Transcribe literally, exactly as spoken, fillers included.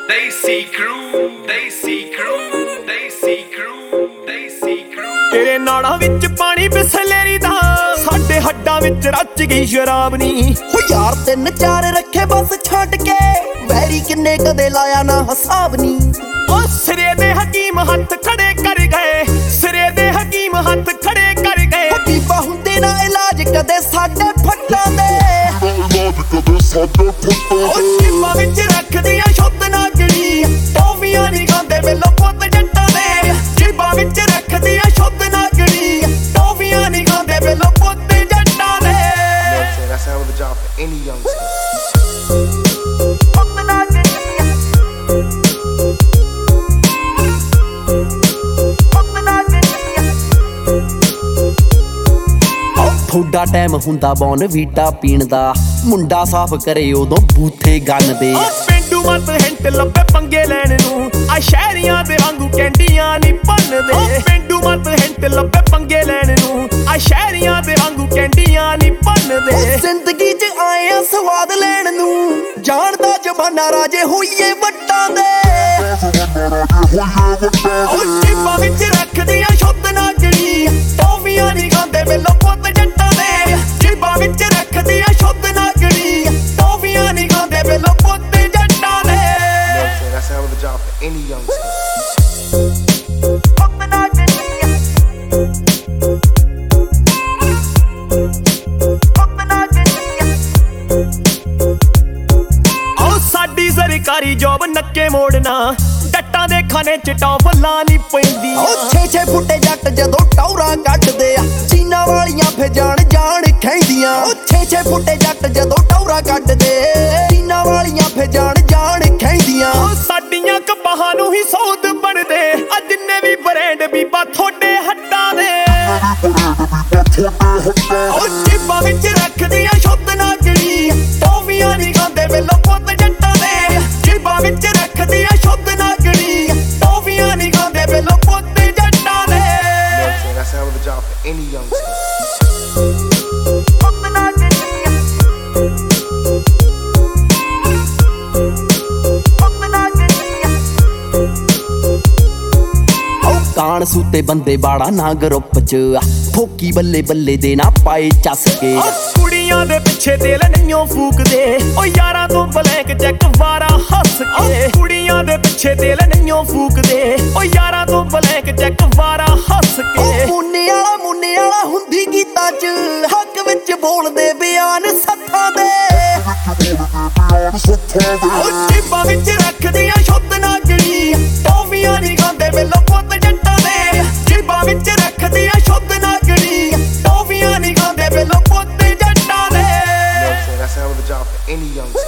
Desi crew, Desi crew, Desi crew, Desi crew। ਤੇਰੇ ਨਾੜਾਂ ਵਿੱਚ ਪਾਣੀ ਬਿਸਲੇਰੀ ਦਾ, ਸਾਡੇ ਹੱਡਾਂ ਵਿੱਚ ਰਚ ਗਈ ਸ਼ਰਾਬ ਨੀ। ਹੋ ਯਾਰ ਤਿੰਨ ਚਾਰ ਰੱਖੇ ਬਸ ਛੱਡ ਕੇ, ਵੈਰੀ ਕਿੰਨੇ ਕਦੇ ਲਾਇਆ ਨਾ ਹਿਸਾਬ ਨੀ। ਉਹ ਸਿਰੇ ਦੇ ਹਕੀਮ ਹੱਥ ਖੜੇ ਕਰ ਗਏ, ਸਿਰੇ ਦੇ ਹਕੀਮ ਹੱਥ ਖੜੇ ਕਰ ਗਏ। ਬੀਬਾ ਹੁੰਦੇ ਨਾ ਇਲਾਜ ਕਦੇ ਸਾਡੇ ਫੱਟਾਂ ਦੇ, ਇਲਾਜ ਕਦੇ ਸਾਡੇ ਫੱਟਾਂ ਉਹ ਜੀਬਾਂ ਵਿੱਚ ਰੱਖਦੀਆਂ ਸ਼ੁੱਧ ਨਾਗਣੀ, ਟੋਫੀਆਂ ਨਹੀਂ ਖਾਂਦੇ ਵੇਲੋ ਪੁੱਤ ਜੱਟਾਂ ਦੇ। ਜੀਬਾਂ ਵਿੱਚ ਰੱਖਦੀਆਂ ਸ਼ੁੱਧ ਨਾਗਣੀ, ਟੋਫੀਆਂ ਨਹੀਂ ਖਾਂਦੇ ਵੇਲੋ ਪੁੱਤ ਜੱਟਾਂ ਦੇ। That's a hell of a job for any youngster. ਪੁੱਤ ਨਾਗਣੀ, ਪੁੱਤ ਨਾਗਣੀ। ਥੋੜਾ ਟਾਈਮ ਹੁੰਦਾ ਬੌਨ ਵੀਟਾ ਪੀਣ ਦਾ, ਮੁੰਡਾ ਸਾਫ਼ ਕਰੇ ਉਦੋਂ ਬੂਥੇ ਗੰਨ ਦੇ। ਪਿੰਡੂ ਮਤ ਹਿੰਟ ਲੱਭੇ ਪੰਗੇ ਲੈਣ ਨੂੰ, ਆ ਸ਼ਹਿਰੀਆਂ ਦੇ ਵਾਂਗੂ ਕੈਂਡੀਆਂ ਨਹੀਂ ਭੰਨਦੇ। ਪਿੰਡੂ ਮਤ ਹਿੰਟ ਲੱਭੇ ਪੰਗੇ ਲੈਣ ਨੂੰ, ਆ ਸ਼ਹਿਰੀਆਂ ਦੇ ਵਾਂਗੂ ਕੈਂਡੀਆਂ ਨਹੀਂ ਭੰਨਦੇ। ਜ਼ਿੰਦਗੀ 'ਚ ਆਏ ਆ ਸਵਾਦ ਲੈਣ ਨੂੰ, ਜਾਣਦਾ ਜ਼ਮਾਨਾ ਰਾਜੇ ਹੋਈਏ ਵੱਟਾਂ ਦੇ। ਉਹ ਜੀਬਾਂ ਵਿੱਚ ਰੱਖਦੀਆਂ ਸ਼ੁੱਧ ਨਾਗਣੀ, ਟੋਫੀਆਂ ਨਹੀਂ ਖਾਂਦੇ ਵੇਲੋ ਪੁੱਤ ਜੱਟਾਂ ਦੇ। ਜੀਬਾਂ ਵਿੱਚ ਰੱਖਦੀਆਂ ਸ਼ੁੱਧ ਨਾਗਣੀ, ਟੋਫੀਆਂ ਨਹੀਂ ਖਾਂਦੇ ਵੇਲੋ ਪੁੱਤ ਜੱਟਾਂ ਦੇ। That's a hell of a job for any youngster. ਪੁੱਤ ਨਾਗਣੀ, ਪੁੱਤ ਨਾਗਣੀ। ਆਓ ਸਾਡੀ ਸਰਕਾਰੀ ਜੋਬ ਨੱਕੇ ਮੋੜਨਾ, ਜੱਟਾਂ ਦੇ ਖਾਨੇ ਚ ਟੌਫਲਾਂ ਨਹੀਂ ਪੈਂਦੀਆਂ। ਉਹ ਛੇ ਛੇ ਫੁੱਟੇ ਜੱਟ ਜਦੋਂ ਟੌਰਾ ਕੱਢਦੇ ਆ, ਚੀਨਾ ਵਾਲੀਆਂ ਫੇ ਜਾਣ ਜਾਣ ਖੈਂਦੀਆਂ। ਉਹ ਛੇ ਛੇ ਫੁੱਟੇ ਜੱਟ ਜਦੋਂ ਟੌਰਾ ਕੱਢਦੇ, ਚੀਨਾ ਵਾਲੀਆਂ ਫੇ ਜਾਣ ਜਾਣ ਖੈਂਦੀਆਂ। ਉਹ ਸਾਡੀਆਂ ਕਪਾਹਾਂ ਨੂੰ ਹੀ ਸੌਦ ਬਣਦੇ, ਆ ਜਿੰਨੇ ਵੀ ਬ੍ਰਾਂਡ ਬੀਬਾ ਥੋੜੇ ਹੱਟਾਂ ਦੇ। ਉਹ ਜੀਬਾਂ ਵਿੱਚ ਰੱਖਦੀਆਂ ਸ਼ੁੱਧ ਨਾਗਣੀ, ਟੋਫੀਆਂ ਨਹੀਂ ਖਾਂਦੇ ਵੇਲੋ ਪੁੱਤ ਜੱਟਾਂ ਦੇ। ਜੀਬਾਂ ਵਿੱਚ ਰੱਖਦੀਆਂ ਸ਼ੁੱਧ ਨਾਗਣੀ, ਟੋਫੀਆਂ ਨਹੀਂ ਖਾਂਦੇ ਵੇਲੋ ਪੁੱਤ ਜੱਟਾਂ ਦੇ। That's a hell of a job for any youngster. ਪੁੱਤ ਨਾਗਣੀ, ਪੁੱਤ ਨਾਗਣੀ। ਉਹ ਕਾਣ ਸੂਤੇ ਬੰਦੇ ਬਾੜਾ ਨਾ ਗਰੁੱਪ 'ਚ, ਠੋਕੀ ਬੱਲੇ ਬੱਲੇ ਦੇ ਨਾ ਪਾਏ ਚੱਸ ਕੇ। ਉਹ ਕੁੜੀਆਂ ਦੇ ਪਿੱਛੇ ਦਿਲ ਨਹੀਂਓ ਫੂਕਦੇ, ਉਹ ਯਾਰਾਂ ਤੋਂ ਬਲੈਂਕ ਚੈੱਕ ਵਾਰਾ ਹੱਸ ਕੇ। ਕੁੜੀਆਂ ਦੇ ਪਿੱਛੇ ਦਿਲ ਨਹੀਂਓ ਫੂਕਦੇ, ਉਹ ਯਾਰਾਂ ਤੋਂ ਬਲੈਂਕ ਚੈੱਕ ਵਾਰਾ ਹੱਸ ਕੇ। ਮੁੰਨੇ ਵਾਲਾ ਮੁੰਨੇ ਵਾਲਾ ਹੁੰਦੀ ਗੀਤਾਂ 'ਚ, ਹੱਕ ਵਿੱਚ ਬੋਲਦੇ ਬਿਆਨ ਸੱਥਾਂ ਦੇ। ਉਹ ਜੀਬਾਂ ਵਿੱਚ ਰੱਖਦੀਆਂ ਸ਼ੁੱਧ ਨਾਗਣੀ, ਟੋਫੀਆਂ ਨਹੀਂ ਖਾਂਦੇ ਵੇਲੋ ਪੁੱਤ ਜੱਟਾਂ ਦੇ। ਜੀਬਾਂ ਵਿੱਚ ਰੱਖਦੀਆਂ ਸ਼ੁੱਧ ਨਾਗਣੀ, ਟੋਫੀਆਂ ਨਹੀਂ ਖਾਂਦੇ ਵੇਲੋ ਪੁੱਤ ਜੱਟਾਂ ਦੇ। That's a hell of a job for any youngster.